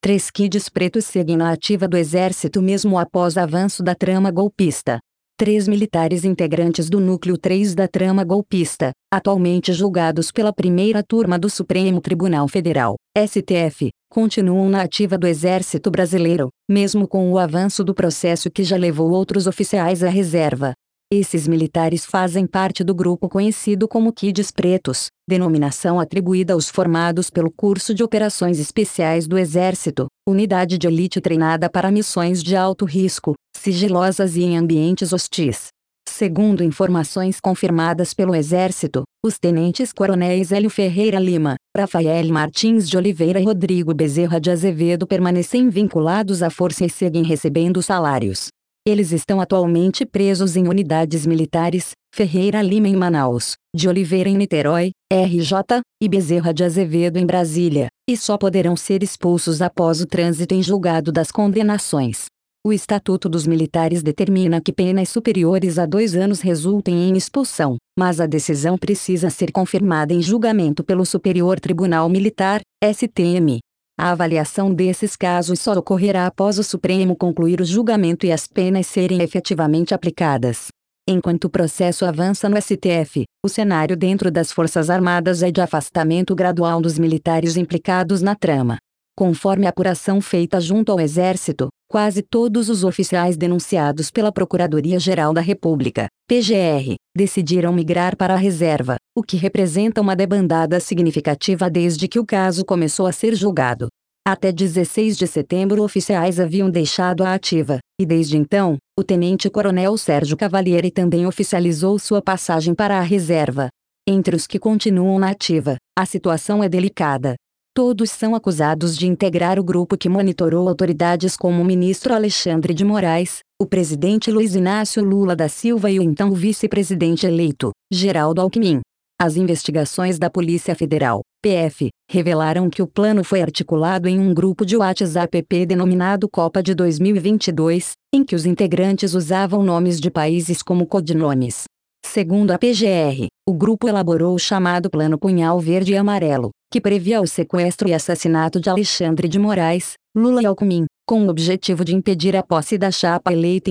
3 kids pretos seguem na ativa do Exército mesmo após avanço da trama golpista. 3 militares integrantes do Núcleo 3 da trama golpista, atualmente julgados pela primeira turma do Supremo Tribunal Federal, STF, continuam na ativa do Exército Brasileiro, mesmo com o avanço do processo que já levou outros oficiais à reserva. Esses militares fazem parte do grupo conhecido como Kids Pretos, denominação atribuída aos formados pelo Curso de Operações Especiais do Exército, unidade de elite treinada para missões de alto risco, sigilosas e em ambientes hostis. Segundo informações confirmadas pelo Exército, os tenentes-coronéis Hélio Ferreira Lima, Rafael Martins de Oliveira e Rodrigo Bezerra de Azevedo permanecem vinculados à força e seguem recebendo salários. Eles estão atualmente presos em unidades militares, Ferreira Lima em Manaus, de Oliveira em Niterói, RJ, e Bezerra de Azevedo em Brasília, e só poderão ser expulsos após o trânsito em julgado das condenações. O Estatuto dos Militares determina que penas superiores a 2 anos resultem em expulsão, mas a decisão precisa ser confirmada em julgamento pelo Superior Tribunal Militar, STM. A avaliação desses casos só ocorrerá após o Supremo concluir o julgamento e as penas serem efetivamente aplicadas. Enquanto o processo avança no STF, o cenário dentro das Forças Armadas é de afastamento gradual dos militares implicados na trama. Conforme a apuração feita junto ao Exército, quase todos os oficiais denunciados pela Procuradoria-Geral da República, PGR, decidiram migrar para a reserva, o que representa uma debandada significativa desde que o caso começou a ser julgado. Até 16 de setembro oficiais haviam deixado a ativa, e desde então, o tenente-coronel Sérgio Cavalieri também oficializou sua passagem para a reserva. Entre os que continuam na ativa, a situação é delicada. Todos são acusados de integrar o grupo que monitorou autoridades como o ministro Alexandre de Moraes, o presidente Luiz Inácio Lula da Silva e o então vice-presidente eleito, Geraldo Alckmin. As investigações da Polícia Federal, PF, revelaram que o plano foi articulado em um grupo de WhatsApp denominado Copa de 2022, em que os integrantes usavam nomes de países como codinomes. Segundo a PGR, o grupo elaborou o chamado Plano Punhal Verde e Amarelo, que previa o sequestro e assassinato de Alexandre de Moraes, Lula e Alckmin, com o objetivo de impedir a posse da chapa eleita em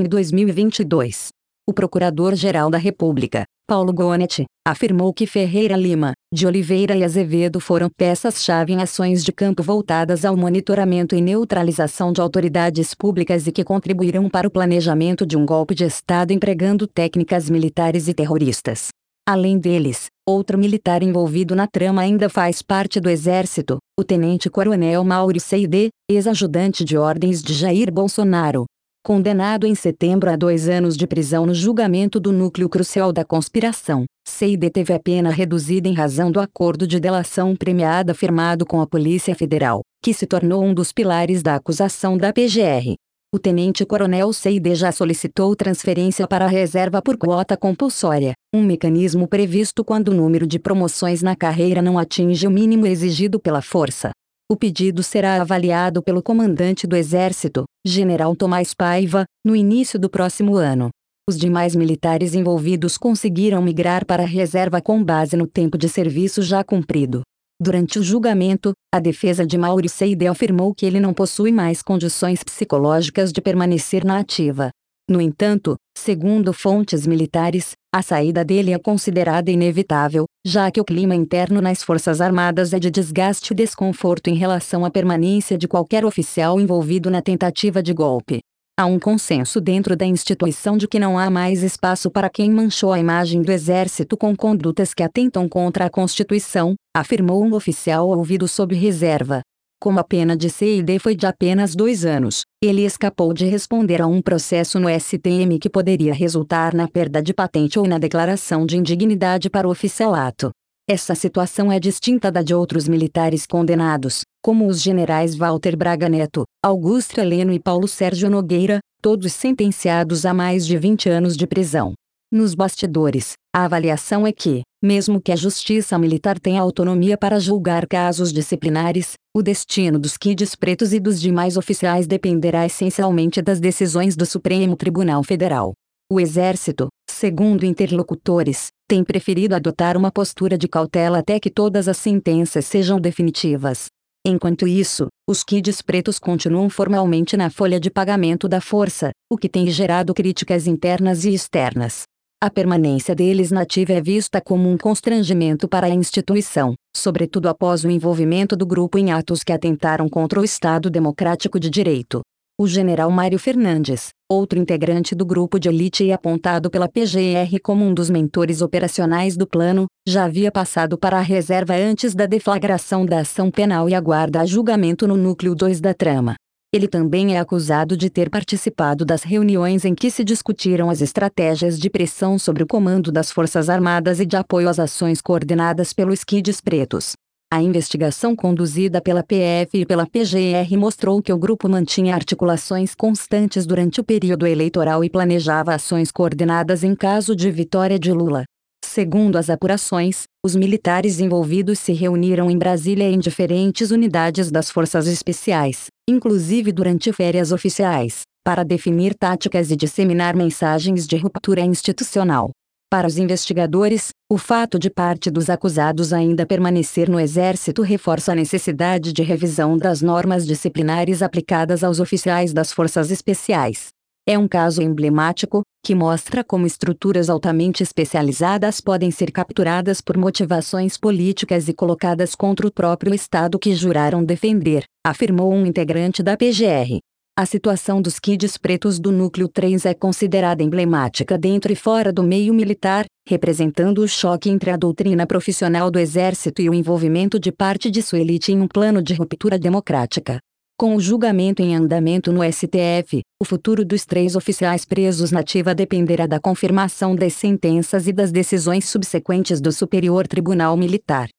2022. O Procurador-Geral da República, Paulo Gonet, afirmou que Ferreira Lima, de Oliveira e Azevedo foram peças-chave em ações de campo voltadas ao monitoramento e neutralização de autoridades públicas e que contribuíram para o planejamento de um golpe de Estado empregando técnicas militares e terroristas. Além deles, outro militar envolvido na trama ainda faz parte do Exército, o tenente-coronel Mauro Seide, ex-ajudante de ordens de Jair Bolsonaro. Condenado em setembro a 2 anos de prisão no julgamento do núcleo crucial da conspiração, Seide teve a pena reduzida em razão do acordo de delação premiada firmado com a Polícia Federal, que se tornou um dos pilares da acusação da PGR. O tenente-coronel Seide já solicitou transferência para a reserva por quota compulsória, um mecanismo previsto quando o número de promoções na carreira não atinge o mínimo exigido pela força. O pedido será avaliado pelo comandante do Exército, General Tomás Paiva, no início do próximo ano. Os demais militares envolvidos conseguiram migrar para a reserva com base no tempo de serviço já cumprido. Durante o julgamento, a defesa de Mauro Seide afirmou que ele não possui mais condições psicológicas de permanecer na ativa. No entanto, segundo fontes militares, a saída dele é considerada inevitável, já que o clima interno nas Forças Armadas é de desgaste e desconforto em relação à permanência de qualquer oficial envolvido na tentativa de golpe. Há um consenso dentro da instituição de que não há mais espaço para quem manchou a imagem do Exército com condutas que atentam contra a Constituição, afirmou um oficial ouvido sob reserva. Como a pena de Seide foi de apenas 2 anos, ele escapou de responder a um processo no STM que poderia resultar na perda de patente ou na declaração de indignidade para o oficialato. Essa situação é distinta da de outros militares condenados, como os generais Walter Braga Neto, Augusto Heleno e Paulo Sérgio Nogueira, todos sentenciados a mais de 20 anos de prisão. Nos bastidores, a avaliação é que, mesmo que a Justiça Militar tenha autonomia para julgar casos disciplinares, o destino dos kids pretos e dos demais oficiais dependerá essencialmente das decisões do Supremo Tribunal Federal. O Exército, segundo interlocutores, tem preferido adotar uma postura de cautela até que todas as sentenças sejam definitivas. Enquanto isso, os kids pretos continuam formalmente na folha de pagamento da força, o que tem gerado críticas internas e externas. A permanência deles na ativa é vista como um constrangimento para a instituição, sobretudo após o envolvimento do grupo em atos que atentaram contra o Estado Democrático de Direito. O general Mário Fernandes, outro integrante do grupo de elite e apontado pela PGR como um dos mentores operacionais do plano, já havia passado para a reserva antes da deflagração da ação penal e aguarda julgamento no núcleo 2 da trama. Ele também é acusado de ter participado das reuniões em que se discutiram as estratégias de pressão sobre o comando das Forças Armadas e de apoio às ações coordenadas pelos kids pretos. A investigação conduzida pela PF e pela PGR mostrou que o grupo mantinha articulações constantes durante o período eleitoral e planejava ações coordenadas em caso de vitória de Lula. Segundo as apurações, os militares envolvidos se reuniram em Brasília em diferentes unidades das Forças Especiais, inclusive durante férias oficiais, para definir táticas e disseminar mensagens de ruptura institucional. Para os investigadores, o fato de parte dos acusados ainda permanecer no Exército reforça a necessidade de revisão das normas disciplinares aplicadas aos oficiais das Forças Especiais. É um caso emblemático, que mostra como estruturas altamente especializadas podem ser capturadas por motivações políticas e colocadas contra o próprio Estado que juraram defender, afirmou um integrante da PGR. A situação dos kids pretos do Núcleo 3 é considerada emblemática dentro e fora do meio militar, representando o choque entre a doutrina profissional do Exército e o envolvimento de parte de sua elite em um plano de ruptura democrática. Com o julgamento em andamento no STF, o futuro dos 3 oficiais presos na ativa dependerá da confirmação das sentenças e das decisões subsequentes do Superior Tribunal Militar.